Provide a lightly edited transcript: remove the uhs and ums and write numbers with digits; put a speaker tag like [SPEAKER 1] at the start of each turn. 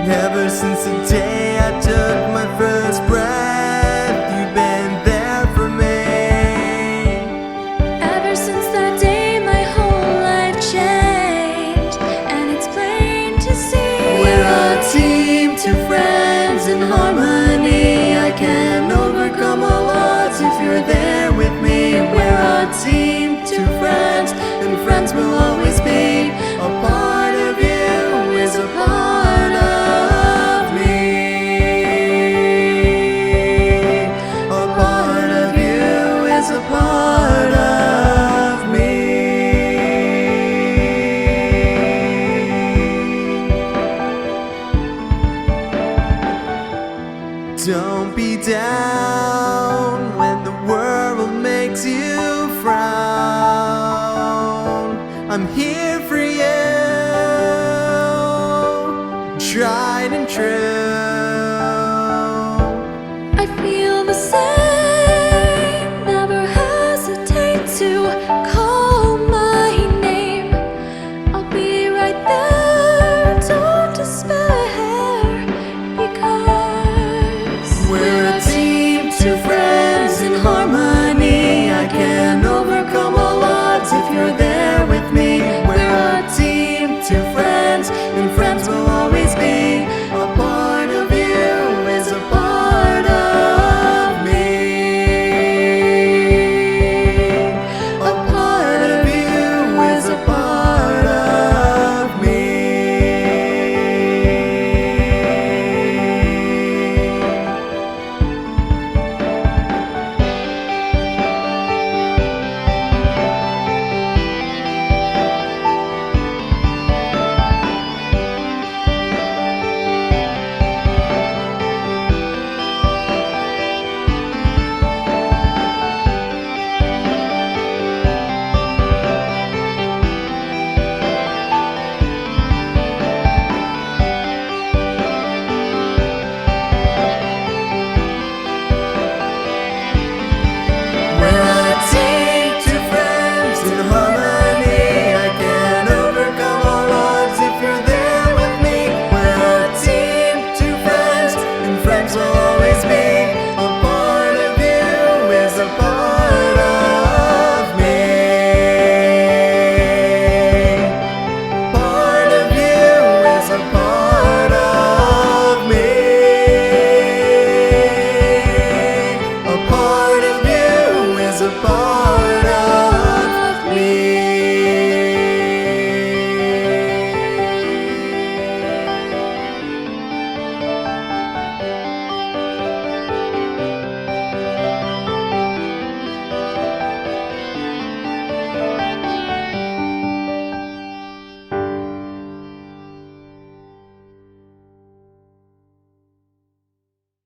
[SPEAKER 1] Ever since the day I took my first breath, you've been there for me.
[SPEAKER 2] Ever since that day my whole life changed, and it's plain to see
[SPEAKER 1] We're a team, two friends in harmony. I can overcome all odds if you're there with me. We're a team, two friends, and friends will always be. A part of you is a part of me. A part of you is a part of me. Don't be down when the world makes you frown. I'm here for you, tried and true.
[SPEAKER 2] I feel the same. Never hesitate to call my name. I'll be right there. Don't despair, because
[SPEAKER 1] We're a team, two friends in harmony. I can overcome all odds if you're there with me. We're a team, two friends, and friends will always be. A part of you is a part of me. A part of you is a part of me. A part